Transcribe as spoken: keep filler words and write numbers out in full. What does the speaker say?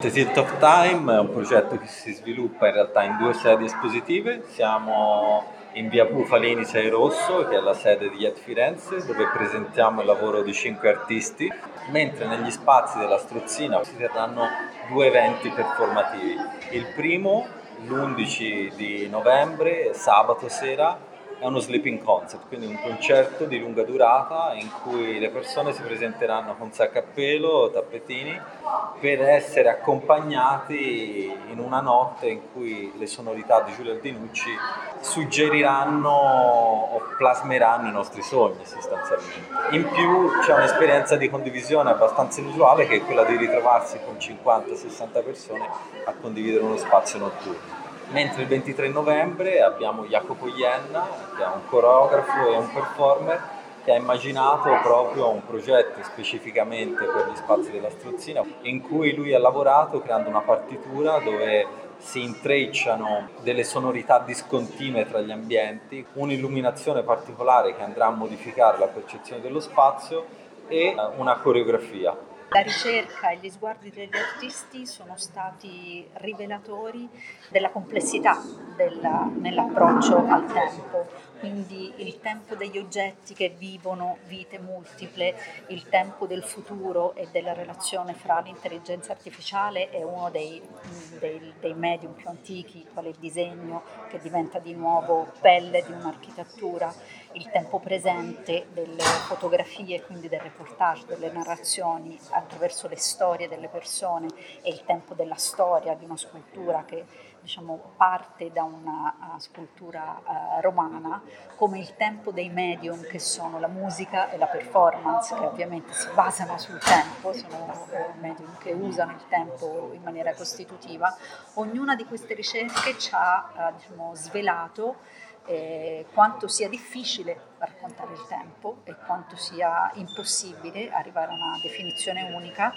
The Tilt of Time è un progetto che si sviluppa in realtà in due sedi espositive. Siamo in via Bufalini sei Rosso, che è la sede di Yet Firenze, dove presentiamo il lavoro di cinque artisti, mentre negli spazi della Strozzina si terranno due eventi performativi. Il primo, l'undici di novembre, sabato sera, è uno sleeping concert, quindi un concerto di lunga durata in cui le persone si presenteranno con sacco a pelo, tappetini, per essere accompagnati in una notte in cui le sonorità di Giulio Aldinucci suggeriranno o plasmeranno i nostri sogni sostanzialmente. In più c'è un'esperienza di condivisione abbastanza inusuale, che è quella di ritrovarsi con cinquanta sessanta persone a condividere uno spazio notturno. Mentre il ventitré novembre abbiamo Jacopo Ienna, che è un coreografo e un performer, che ha immaginato proprio un progetto specificamente per gli spazi della Strozzina, in cui lui ha lavorato creando una partitura dove si intrecciano delle sonorità discontinue tra gli ambienti, un'illuminazione particolare che andrà a modificare la percezione dello spazio e una coreografia. La ricerca e gli sguardi degli artisti sono stati rivelatori della complessità della, nell'approccio al tempo, quindi il tempo degli oggetti che vivono vite multiple, il tempo del futuro e della relazione fra l'intelligenza artificiale e uno dei, dei, dei medium più antichi, quale il disegno, che diventa di nuovo pelle di un'architettura, il tempo presente delle fotografie, quindi del reportage, delle narrazioni attraverso le storie delle persone, e il tempo della storia di una scultura che, diciamo, parte da una uh, scultura uh, romana, come il tempo dei medium che sono la musica e la performance, che ovviamente si basano sul tempo, sono uh, medium che usano il tempo in maniera costitutiva. Ognuna di queste ricerche ci ha uh, diciamo, svelato Eh, quanto sia difficile raccontare il tempo e quanto sia impossibile arrivare a una definizione unica,